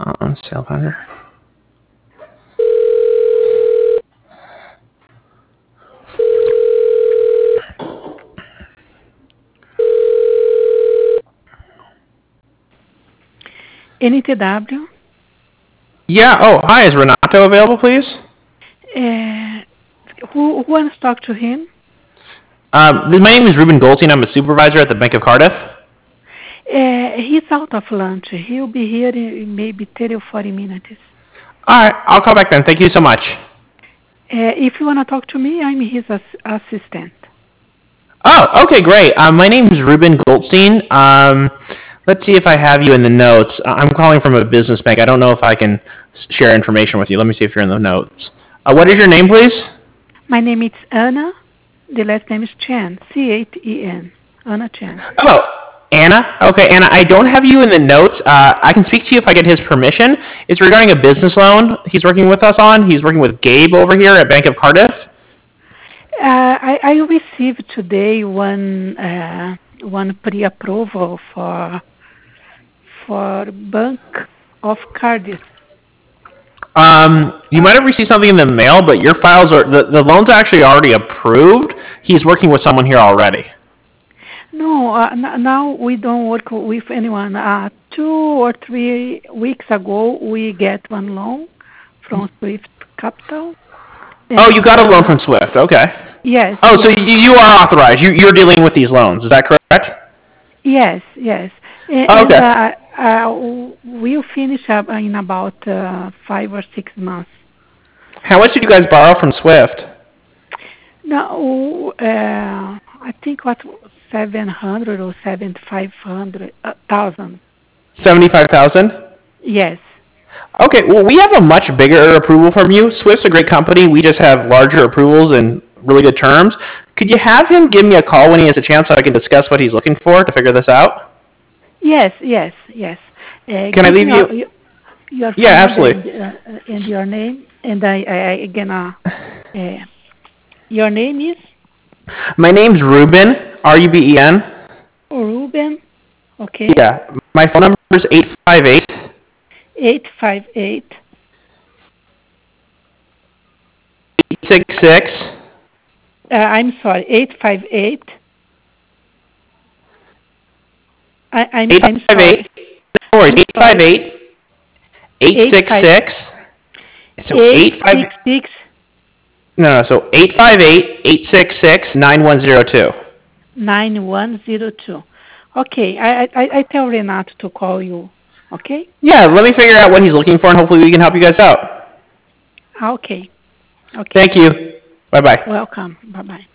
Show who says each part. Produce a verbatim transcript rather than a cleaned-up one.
Speaker 1: Um, sale finder.
Speaker 2: N T W.
Speaker 1: Yeah. Oh, hi. Is Renato available, please?
Speaker 2: Uh, who, who wants to talk to him?
Speaker 1: Um, my name is Ruben Goldstein. I'm a supervisor at the Bank of Cardiff.
Speaker 2: Uh, he's out of lunch. He'll be here in maybe thirty or forty minutes.
Speaker 1: All right. I'll call back then. Thank you so much.
Speaker 2: Uh, if you want to talk to me, I'm his ass- assistant.
Speaker 1: Oh, okay, great. Um, my name is Ruben Goldstein. Um, let's see if I have you in the notes. Uh, I'm calling from a business bank. I don't know if I can share information with you. Let me see if you're in the notes. Uh, what is your name, please?
Speaker 2: My name is Anna. The last name is Chen. C H E N. Anna Chen.
Speaker 1: Oh, Anna? Okay, Anna, I don't have you in the notes. Uh, I can speak to you if I get his permission. It's regarding a business loan he's working with us on. He's working with Gabe over here at Bank of Cardiff.
Speaker 2: Uh, I, I received today one uh, one pre-approval for for Bank of Cardiff.
Speaker 1: Um, you might have received something in the mail, but your files are the, the loan's actually already approved. He's working with someone here already.
Speaker 2: No, uh, n- now we don't work with anyone. Uh, two or three weeks ago, we get one loan from Swift Capital.
Speaker 1: Oh, you got a loan
Speaker 2: uh,
Speaker 1: from Swift. Okay.
Speaker 2: Yes.
Speaker 1: Oh, so
Speaker 2: yes.
Speaker 1: you, you are authorized. You, you're dealing with these loans. Is that correct?
Speaker 2: Yes, yes. And,
Speaker 1: Oh, okay.
Speaker 2: and uh, uh, we'll finish up in about uh, five or six months.
Speaker 1: How much did you guys borrow from Swift?
Speaker 2: No, uh, I think what seven hundred or seven five hundred uh, thousand.
Speaker 1: Seventy-five thousand.
Speaker 2: Yes.
Speaker 1: Okay. Well, we have a much bigger approval from you. Swift's a great company. We just have larger approvals and really good terms. Could you have him give me a call when he has a chance so I can discuss what he's looking for to figure this out?
Speaker 2: Yes, yes, yes. Uh,
Speaker 1: Can I leave
Speaker 2: your,
Speaker 1: you?
Speaker 2: Your, your phone
Speaker 1: Yeah,
Speaker 2: number
Speaker 1: absolutely.
Speaker 2: and, uh, and your name, and I, I, I gonna. Uh, your name is
Speaker 1: My name's Ruben. R U B E N.
Speaker 2: Ruben. Okay.
Speaker 1: Yeah. My phone number is eight five eight.
Speaker 2: Eight five eight.
Speaker 1: eight six six.
Speaker 2: Uh, I'm sorry. Eight five eight. I, I'm.
Speaker 1: Eight
Speaker 2: I'm
Speaker 1: five
Speaker 2: sorry.
Speaker 1: eight. No worries.
Speaker 2: I'm
Speaker 1: Eight five
Speaker 2: sorry.
Speaker 1: eight. Eight six six. So
Speaker 2: Eight
Speaker 1: eight five.
Speaker 2: six six.
Speaker 1: No, no. So eight five eight eight six six nine one zero two.
Speaker 2: Nine one zero two. Okay. I, I I tell Renato to call you. Okay.
Speaker 1: Yeah. Let me figure out what he's looking for, and hopefully we can help you guys out.
Speaker 2: Okay. Okay.
Speaker 1: Thank you. Bye bye.
Speaker 2: Welcome. Bye bye.